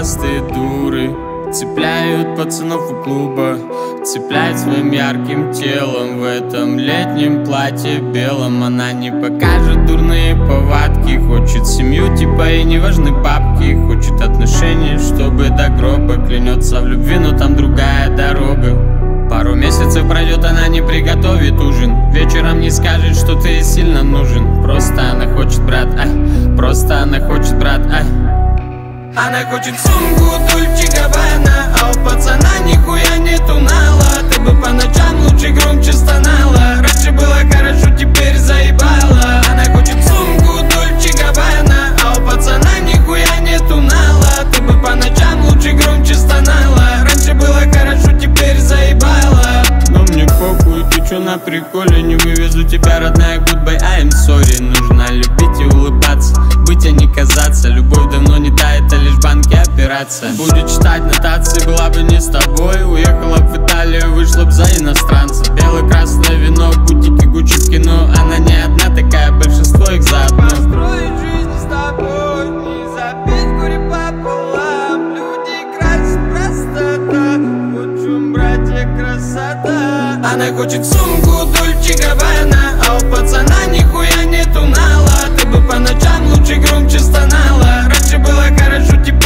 губастые дуры цепляют пацанов у клуба, цепляет своим ярким телом. В этом летнем платье белом она не покажет дурные повадки. Хочет семью, типа ей не важны бабки. Хочет отношений, чтобы до гроба. Клянется в любви, но там другая дорога. Пару месяцев пройдет, она не приготовит ужин. Вечером не скажет, что ты ей сильно нужен. Просто она хочет, брат, просто она хочет, брат, Она хочет сумку Дольче Габбана, а у пацана нихуя нету нала. Ты бы по ночам лучше громче стонала. Раньше было хорошо, теперь заебала. Она хочет сумку Дольче Габбана, а у пацана нихуя нету нала. Ты бы по ночам лучше громче стонала. Раньше было хорошо, теперь заебала. Но мне похуй, ты чё на приколе? Не вывезу тебя, родная, goodbye, I'm sorry. Нужно любить и улыбаться, быть, а не казаться. Любовь давно не та, это лишь банки операция. Будет читать нотации, была бы не с тобой. Уехала в Италию, вышла б за иностранца. Бело-красное вино, бутики, Гуччи в кино. Она не одна такая, большинство их заодно. Построить жизнь с тобой, не запить горе пополам. Люди красят простота, вот в чем, братья, красота. Она хочет сумку Дольче Габбана, а у пацана нихуя нету нала. Ты бы по ночам лучше громче стонала. Раньше было хорошо, теперь